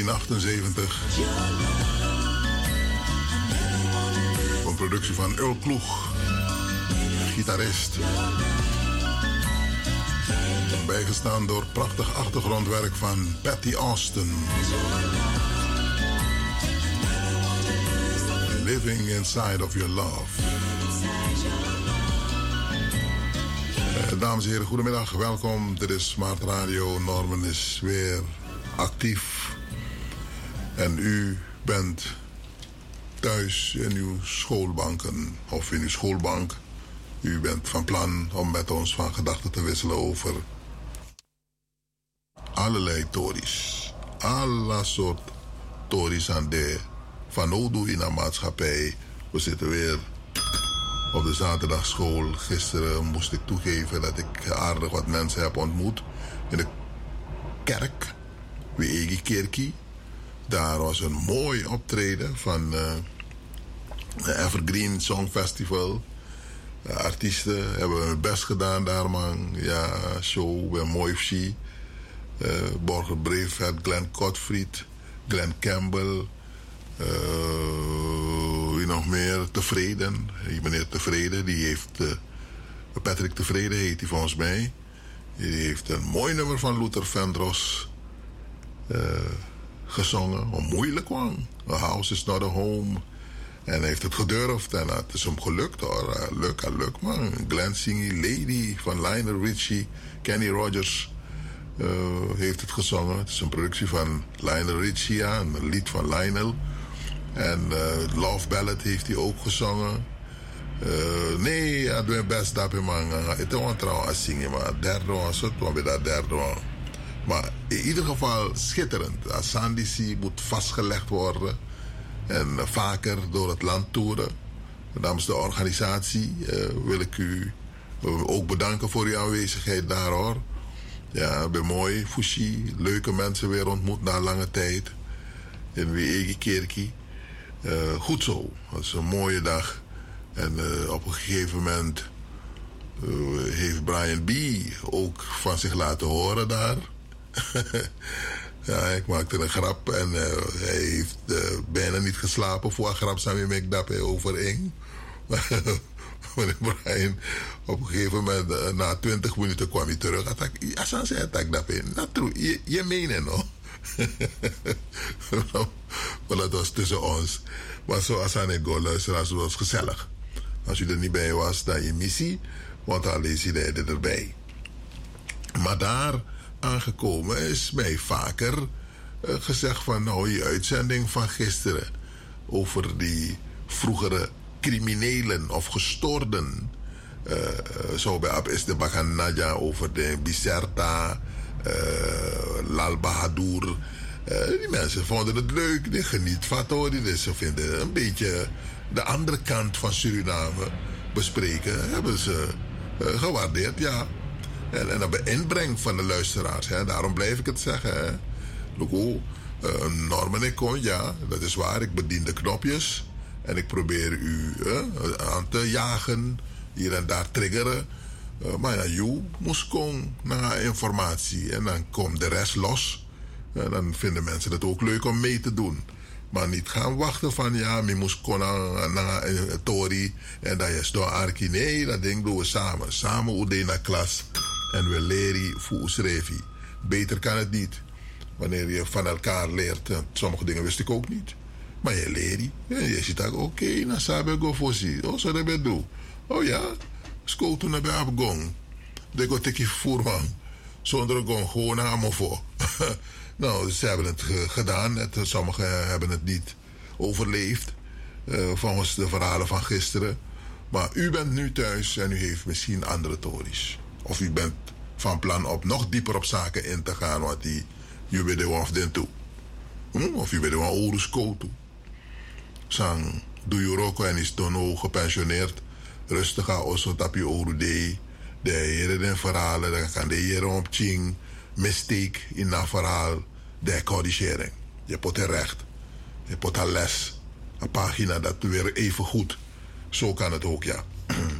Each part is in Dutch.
1978. Een productie van Earl Kloeg, gitarist. Bijgestaan door prachtig achtergrondwerk van Patty Austin. Living Inside of Your Love. Dames en heren, goedemiddag, welkom. Dit is Smart Radio. Norman is weer actief. En u bent thuis in uw schoolbanken of in uw schoolbank. U bent van plan om met ons van gedachten te wisselen over allerlei tories. Alle soort tories aan de van Odu in de maatschappij. We zitten weer op de zaterdagschool. Gisteren moest ik toegeven dat ik aardig wat mensen heb ontmoet in de kerk, Wiegi Kerkie. Daar was een mooi optreden van de Evergreen Song Festival. De artiesten hebben hun best gedaan daar, man. Ja, show, ben mooi zie. Borger Brevet, Glenn Gottfried, Glenn Campbell. Wie nog meer? Tevreden. Die meneer Tevreden, die heeft... Patrick Tevreden heet hij volgens mij. Die heeft een mooi nummer van Luther Vandross gezongen. Een moeilijk one. A house is not a home. En hij heeft het gedurfd en het is hem gelukt hoor. Leuk man. Glenn Singy, Lady van Lionel Richie. Kenny Rogers heeft het gezongen. Het is een productie van Lionel Richie, ja, een lied van Lionel. En Love Ballad heeft hij ook gezongen. Nee, ja, doe je best dat man. Het is trouwens zingen, maar derde one, zo bij dat derde one. Maar in ieder geval schitterend. Asandisi moet vastgelegd worden. En vaker door het land toeren. Namens de organisatie wil ik u ook bedanken voor uw aanwezigheid daar hoor. Ja, ik ben mooi, Fushi. Leuke mensen weer ontmoet na lange tijd. In Wiegi Kerkie. Goed zo. Het is een mooie dag. En op een gegeven moment heeft Brian B. ook van zich laten horen daar. Ja, ik maakte een grap en hij heeft bijna niet geslapen voor een grap samen met dat hij over Ing. Meneer Brian, op een gegeven moment, na 20 minuten kwam hij terug. Hij zei dat je meent no? Maar dat was tussen ons. Maar zoals aan ik go luisteren, het was gezellig. Als u er niet bij was, dan je missie, want dan lees je erbij. Maar daar aangekomen is mij vaker gezegd van nou, die uitzending van gisteren over die vroegere criminelen of gestoorden. Zo bij Ab is de Baganaja over de Biserta, Lal Bahadur. Die mensen vonden het leuk, die geniet van het. Ze vinden een beetje de andere kant van Suriname bespreken. Hebben ze gewaardeerd, ja. En de inbreng van de luisteraars. Hè. Daarom blijf ik het zeggen. Hè. Loco, Norman en kon, ja, dat is waar. Ik bedien de knopjes. En ik probeer u aan te jagen. Hier en daar triggeren. Maar ja, je moest komen naar informatie. En dan komt de rest los. En dan vinden mensen het ook leuk om mee te doen. Maar niet gaan wachten van ja, je moest komen naar een tori. En dat is door Arki. Nee, dat ding doen we samen. Samen ude naar klas. En we leren voor schrijven. Beter kan het niet. Wanneer je van elkaar leert. Sommige dingen wist ik ook niet. Maar je leert. En je ziet dat oké, dan sabe ik go voor ze. Oh, zo dat doen. Oh ja, school toen heb ik gong. Dat ik tik je voerman. Zonder gong, gewoon aan me voor. Nou, ze hebben het gedaan. Sommigen hebben het niet overleefd. Volgens de verhalen van gisteren. Maar u bent nu thuis en u heeft misschien andere tories. Of u bent van plan om nog dieper op zaken in te gaan. Want je weet er of den toe. Of je weet er wel oude school toe. Sang, doe je ook en is dan gepensioneerd. Rustig aan osso tapje oude day. De heren den verhalen. Dan kan de heren op ching. Mistake in dat verhaal. De corrigering. Je pot er recht. Je pot er les. Een pagina dat weer even goed. Zo kan het ook, ja.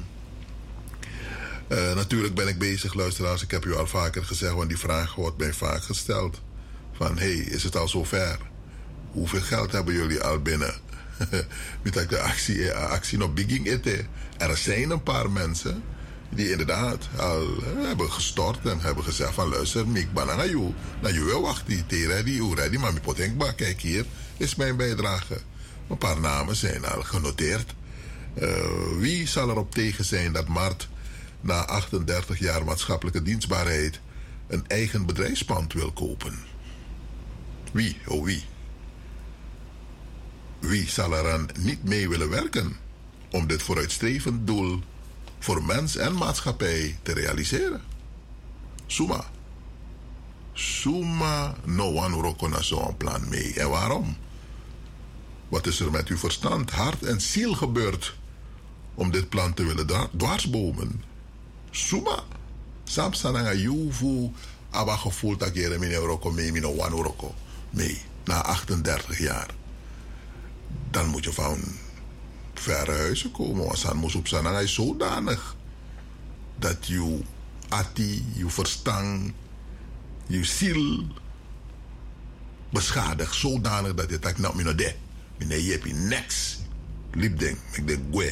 Natuurlijk ben ik bezig, luisteraars. Ik heb u al vaker gezegd, want die vraag wordt mij vaak gesteld. Van, hey, is het al zover? Hoeveel geld hebben jullie al binnen? Met de actie nog begin eten. Er zijn een paar mensen die inderdaad al hebben gestort en hebben gezegd van luister, ik ben aan jou. Nou, je wil wachten, je ready, maar ik pot kijk hier is mijn bijdrage. Een paar namen zijn al genoteerd. Wie zal erop tegen zijn dat Mart na 38 jaar maatschappelijke dienstbaarheid een eigen bedrijfspand wil kopen? Wie, oh wie? Wie zal eraan niet mee willen werken om dit vooruitstrevend doel voor mens en maatschappij te realiseren? Suma no one roko na zo'n plan mee. En waarom? Wat is er met uw verstand, hart en ziel gebeurd om dit plan te willen dwarsbomen? Suma. Samsananga yuvu aba gevoeld dat je meneer roko mee, mino one roko mee. Na 38 jaar. Dan moet je van verre huizen komen. Want dan moet op zijn is zodanig dat je ati, je verstand, je ziel beschadigt. Zodanig dat je tak nou de. Meneer je hebt je niks. Liefding, ik de gwe.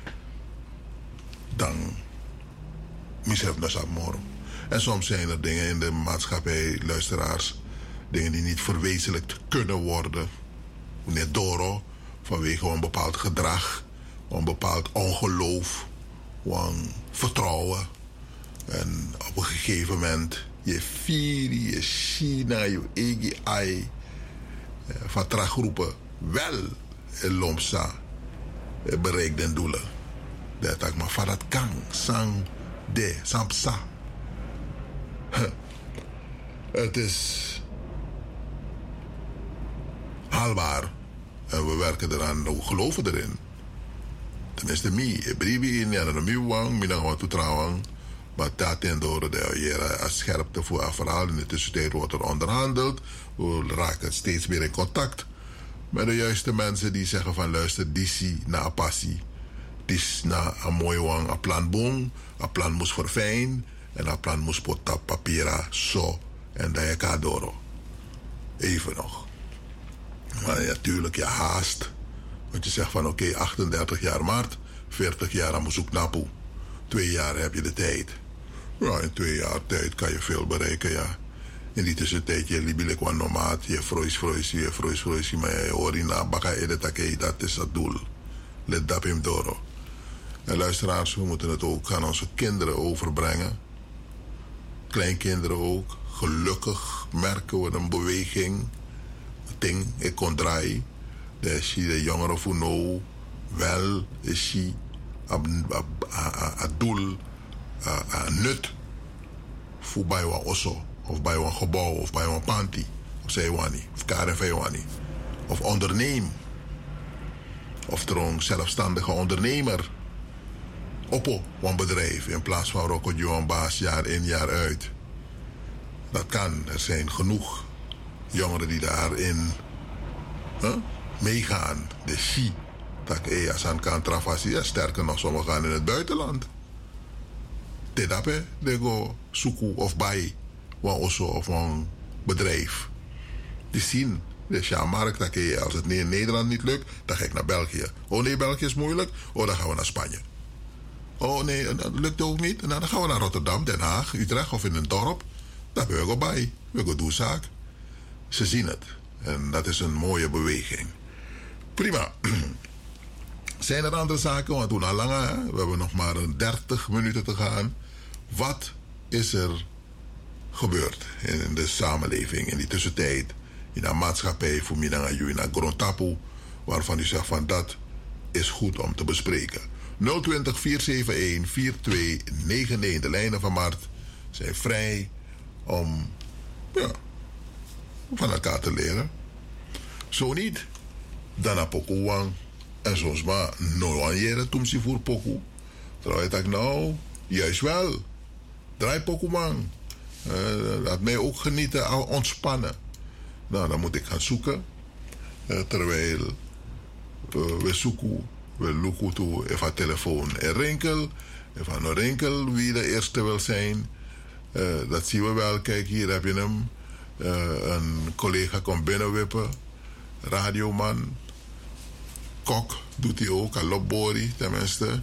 Dan misref nog aan morgen. En soms zijn er dingen in de maatschappij, luisteraars, dingen die niet verwezenlijkt kunnen worden. Meneer Doro, vanwege een bepaald gedrag, een bepaald ongeloof, een vertrouwen. En op een gegeven moment, je vieri, je China, je EGI, vertragroepen, wel in Lomsa bereikt den doelen. Dat ik maar van dat kan, sang, de, sampsa. Het is haalbaar. En we werken eraan, we geloven erin. Tenminste, ik brief in en een wang, ik ga toe trouwen. Maar dat en door de jaren als scherpte voor een verhaal. In de tussentijd wordt er onderhandeld. We raken steeds meer in contact met de juiste mensen die zeggen van luister, die na een passie. Dis na een mooi wang, een plan boom. Een plan moest verfijnen. En een plan moest op papiera zo. En dat je kan door. Even nog. Maar natuurlijk, je haast. Want je zegt van oké, 38 jaar maart, 40 jaar aan zoek napoe. 2 jaar heb je de tijd. Ja, in 2 jaar tijd kan je veel bereiken, ja. In die tussentijd, je liebelijk wat nomaat, je vrois, maar je hoort in na baka edetake, dat is het doel. Let dat hem door. En luisteraars, we moeten het ook aan onze kinderen overbrengen. Kleinkinderen ook. Gelukkig merken we een beweging. Ding, ik kon draaien. De jongeren voor nou wel is hij een doel, een nut voor bij een osso, of bij een gebouw, of bij een panty, of zijwani, of KRV-wani, of onderneem, of er een zelfstandige ondernemer op een bedrijf in plaats van rokotje een baas jaar in jaar uit. Dat kan, er zijn genoeg jongeren die daarin meegaan. De Xi. Dat als aan kan travasi. Ja, sterker nog, sommigen gaan in het buitenland. Tedape, de go suku of bij of een bedrijf. Die zien, de Sjaarmarkt, dat als het in Nederland niet lukt, dan ga ik naar België. Oh nee, België is moeilijk. Oh, dan gaan we naar Spanje. Oh nee, dat lukt ook niet. Nou, dan gaan we naar Rotterdam, Den Haag, Utrecht of in een dorp. Daar ben we bij. We gaan doen zaak. Ze zien het. En dat is een mooie beweging. Prima. Zijn er andere zaken? Want we doen al langer. Hè? We hebben nog maar 30 minuten te gaan. Wat is er gebeurd in de samenleving in die tussentijd? In de maatschappij, voor mij in de grondtapu, waarvan u zegt van dat is goed om te bespreken. 020 471 4299. De lijnen van Mart zijn vrij om van elkaar te leren. Zo niet, dan heb ik ook en soms maar nooit jaren toen ze voor pokoe. Terwijl ik nou, juist wel. Draai pokoe man. Laat mij ook genieten, ontspannen. Nou, dan moet ik gaan zoeken. Terwijl we zoeken, we loeken toe even telefoon en rinkel. Even een rinkel wie de eerste wil zijn. Dat zien we wel. Kijk, hier heb je hem. Een collega komt binnenwippen. radioman, kok doet hij ook, alopbori tenminste.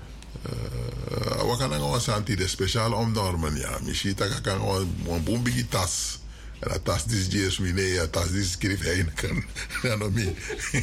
We gaan gewoon santi de speciaal omnormen, ja. Misschien dat kan gewoon boembigi tas. En dat tas is jees ja, tas is schrijf hij kan. Ja, nog niet.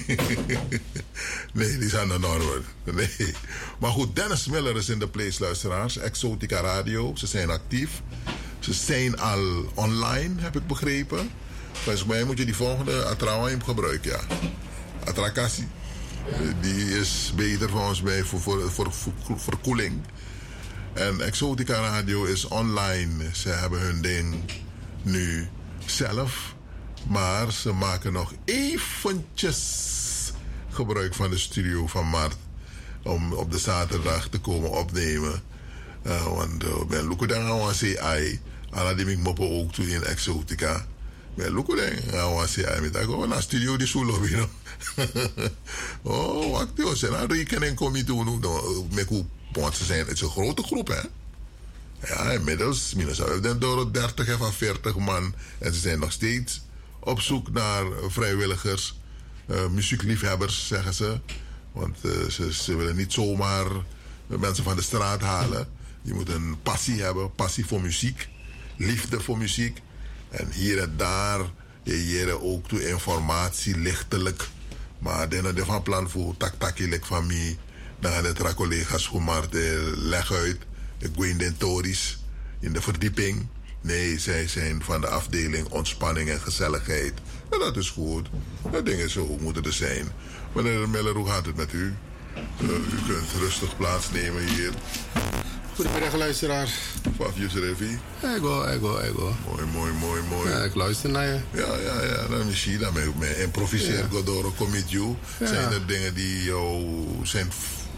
Nee, die zijn de normen. Nee. Maar goed, Dennis Miller is in de place, luisteraars. Exotica Radio, ze zijn actief. Ze zijn al online, heb ik begrepen. Volgens mij moet je die volgende Atrawaim gebruiken, ja. Atrakassi. Die is beter volgens mij voor verkoeling. En Exotica Radio is online. Ze hebben hun ding nu zelf. Maar ze maken nog eventjes gebruik van de studio van Mart. Om op de zaterdag te komen opnemen. Want ben Lukudang aan CI. Alla die ik moppen ook toe in Exotica. Ben Lukudang aan CI. Met dat naar studio die zo lobby. Oh, wat joh. Nou, je kan een comité doen. Met hoe ze zijn. Het is een grote groep, hè. Ja, inmiddels. We zijn door 30 of 40 man. En ze zijn nog steeds op zoek naar vrijwilligers. Muziekliefhebbers, zeggen ze. Want ze willen niet zomaar mensen van de straat halen. Je moet een passie hebben. Passie voor muziek. Liefde voor muziek. En hier en daar. Je ook toe informatie lichtelijk. Maar dan heb van plan voor tak-takelijk van mij. Dan gaan het collega's gemaakt leg uit. Ik ga in de tories, in de verdieping. Nee, zij zijn van de afdeling ontspanning en gezelligheid. En dat is goed. Dat dingen zo moeten er zijn. Meneer Miller, hoe gaat het met u? U kunt rustig plaatsnemen hier. Goedemiddag, luisteraar. Wat is er even? Ego. Mooi. Ja, ik luister naar je. Ja. Dan misschien dat met improviseer ja. Door een comité. Ja. Zijn er dingen die jou zijn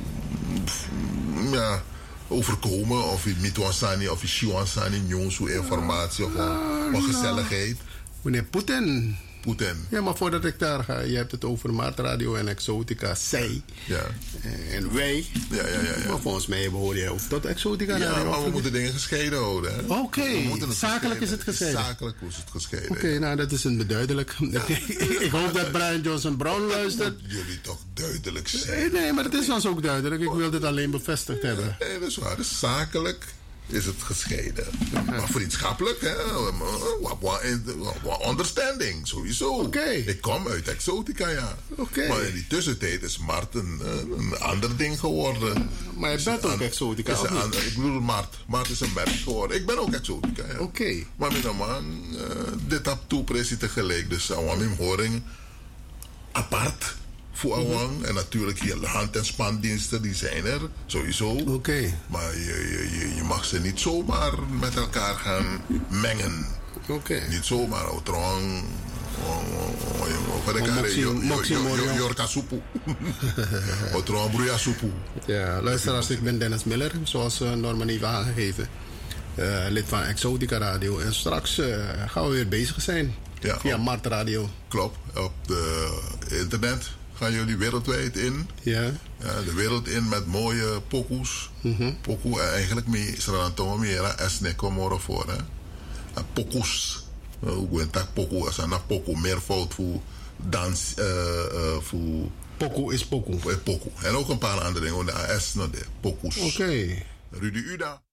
overkomen? Of je mitwansani of je shiwansani, nieuws, informatie of gezelligheid? Meneer Poetin. Ja, maar voordat ik daar ga, je hebt het over Maartradio en Exotica, zij. Ja. En wij. Ja. Maar volgens mij behoor je ook tot Exotica Radio. Ja, maar we moeten dingen gescheiden houden. Oké, zakelijk is het gescheiden. Zakelijk is het gescheiden. Oké, nou dat is een beduidelijk. Ja. Ik hoop dat Brian Johnson Brown luistert. Jullie toch duidelijk zijn. Nee, maar het is ons ook duidelijk. Ik wil dit alleen bevestigd hebben. Nee, dat is waar. Dus zakelijk is het gescheiden. Maar vriendschappelijk, hè? Understanding, sowieso. Okay. Ik kom uit Exotica, ja. Okay. Maar in die tussentijd is Mart een ander ding geworden. Maar je bent ook Exotica, ik bedoel, Mart is een merk geworden. Ik ben ook Exotica, ja. Oké. Maar met een man, dit heb toe precies tegelijk. Dus mijn horing apart. Voor Awang. En natuurlijk hier hand- en spandiensten, die zijn er, sowieso. Oké. Maar je mag ze niet zomaar met elkaar gaan mengen. Oké. Niet zomaar, outrang. Jorka soepoe. Outrang broeia soepoe. Ja, luisteraars, ik ben Dennis Miller, zoals Norman heeft aangegeven. Lid van Exotica Radio. En straks gaan we weer bezig zijn. Ja, via Mart Radio. Klopt, op de internet. Gaan jullie wereldwijd in. Ja. De wereld in met mooie pokoes. Pokoe eigenlijk meer Srantomo meer esne komoro voor hè. Pokoes. Hoe tak pokoe als een pokoe meervoud voor dans voor pokoe is pokoe. Pokoe. En ook een paar andere dingen. De AS nog de pokoes. Oké. Rudy Uda.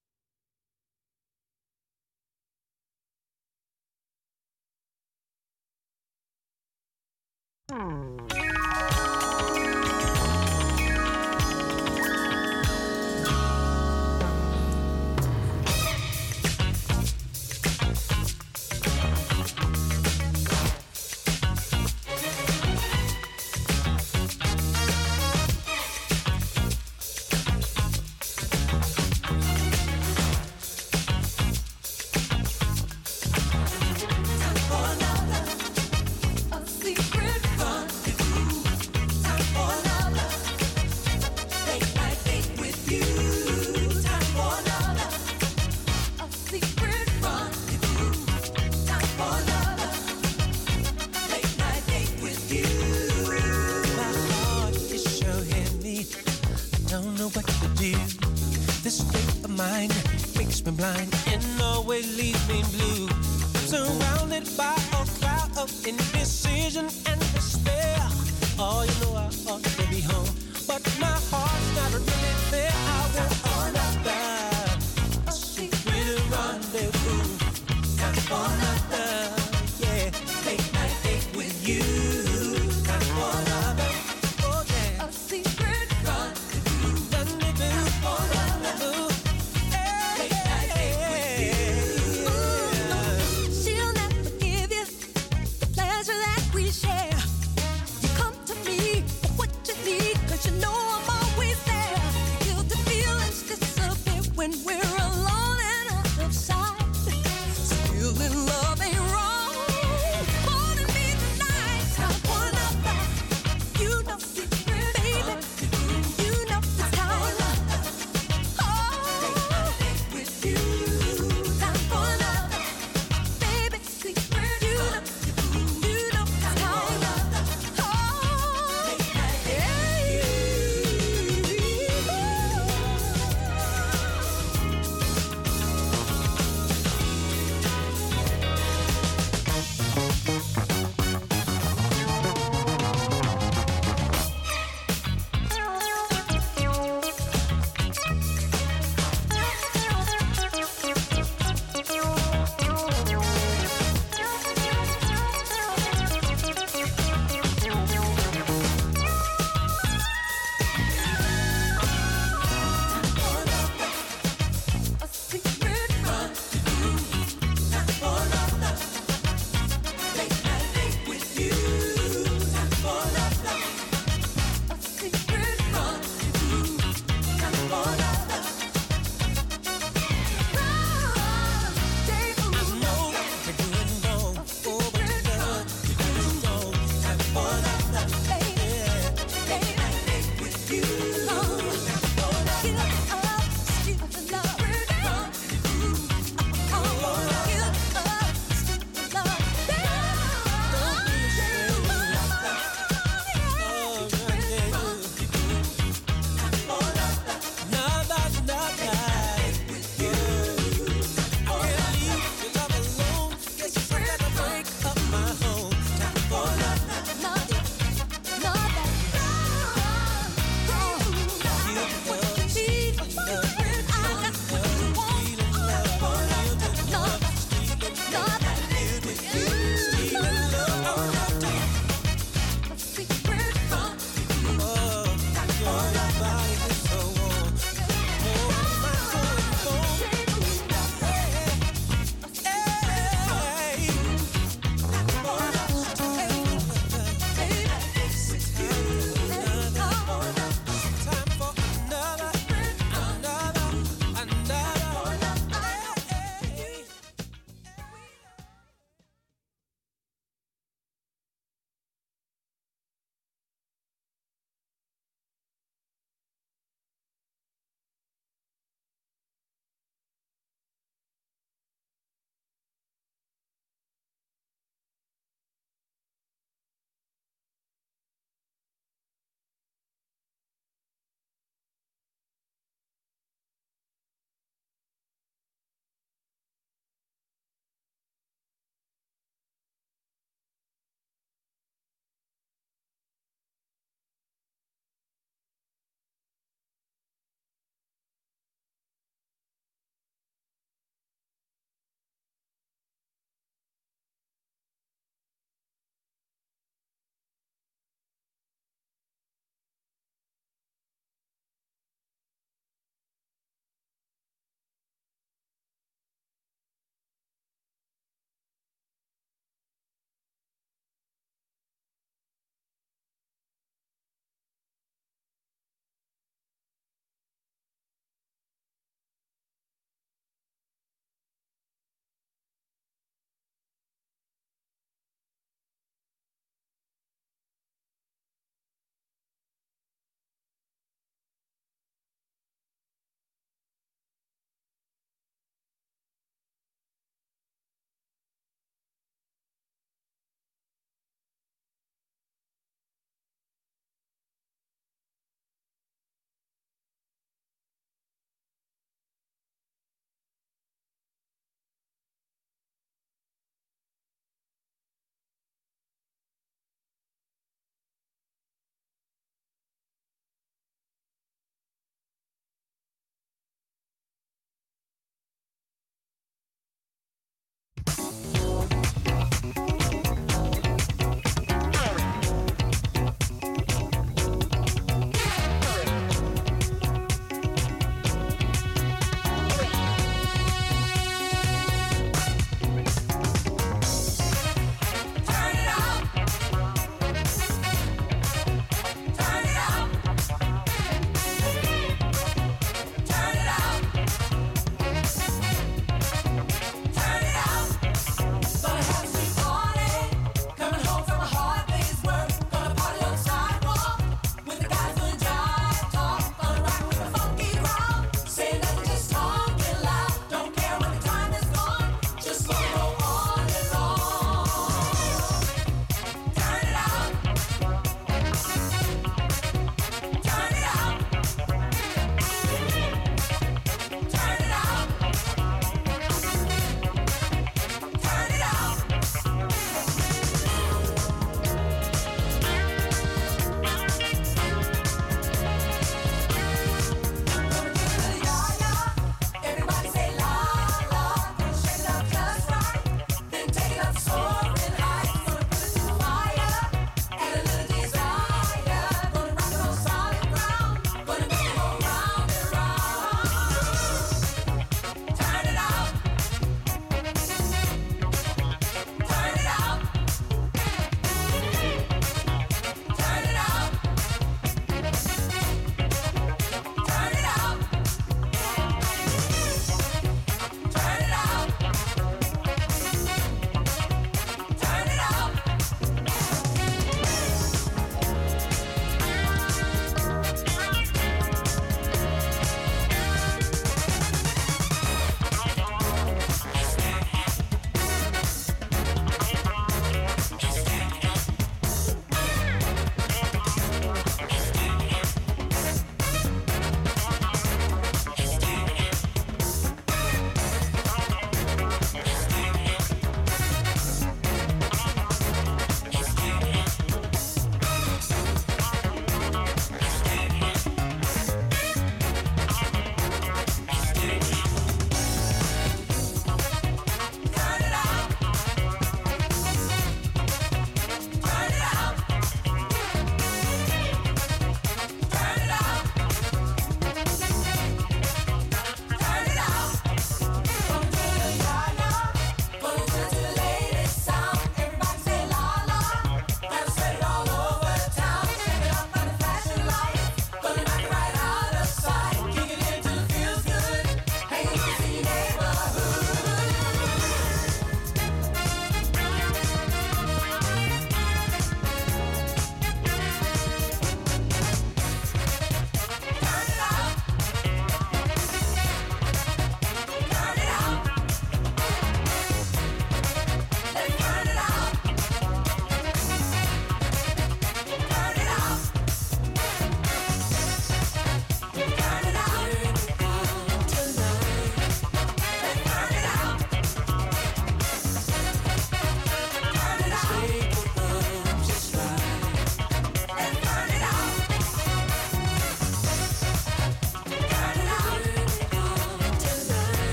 Surrounded by a cloud of indecision and despair. Oh, you know I ought to be home.